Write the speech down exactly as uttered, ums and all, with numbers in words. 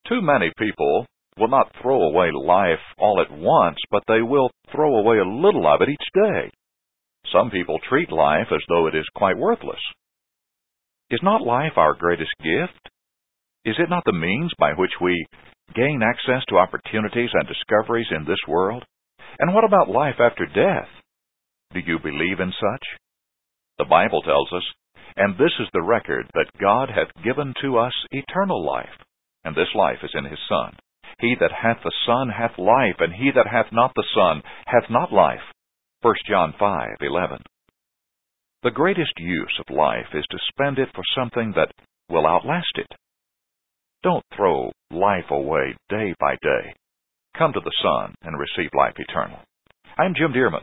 Too many people will not throw away life all at once, but they will throw away a little of it each day. Some people treat life as though it is quite worthless. Is not life our greatest gift? Is it not the means by which we gain access to opportunities and discoveries in this world? And what about life after death? Do you believe in such? The Bible tells us, "And this is the record, that God hath given to us eternal life, and this life is in his Son. He that hath the Son hath life, and he that hath not the Son hath not life." First John five eleven. The greatest use of life is to spend it for something that will outlast it. Don't throw life away day by day. Come to the Son and receive life eternal. I'm Jim Dearman.